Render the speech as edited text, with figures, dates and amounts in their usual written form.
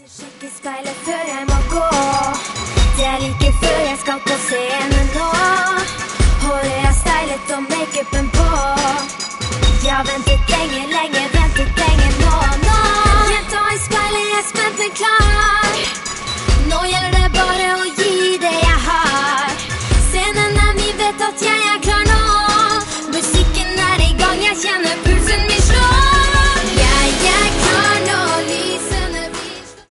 Sjekk i speilet før jeg må gå. Det er like før jeg skal på scenen nå. Håret er stylet og make-upen på. Jeg har ventet lenge, ventet lenge nå. Jenta i speilet, jeg er spent, men klar.